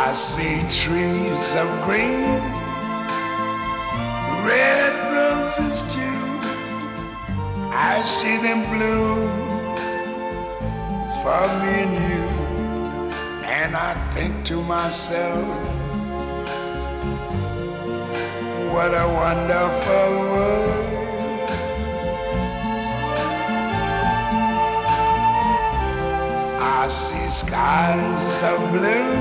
I see trees of green, red roses too. I see them bloom for me and you. And I think to myself, what a wonderful world. I see skies of blue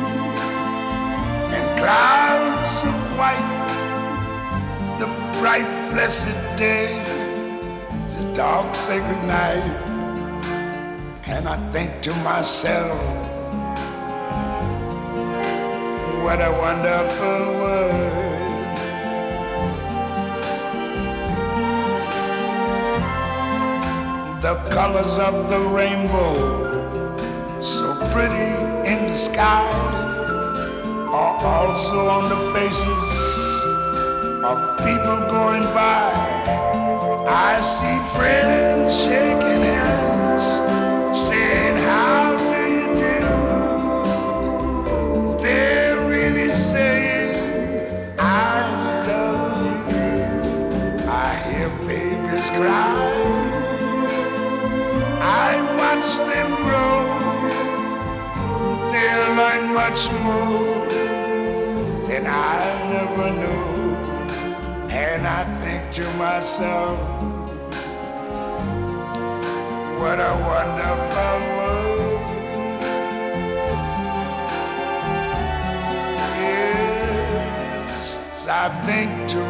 and clouds of white, the bright blessed day, the dark sacred night. And I think to myself, what a wonderful world. The colors of the rainbow, so pretty in the sky, are also on the faces of people going by. I see friends shaking hands, saying, how do you do? They're really saying, I love you. I hear babies cry, I watch them grow. They'll learn much more than I never knew. And I think to myself, what a wonderful world. Yes, I think to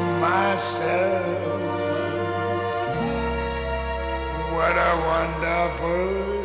myself, what a wonderful world.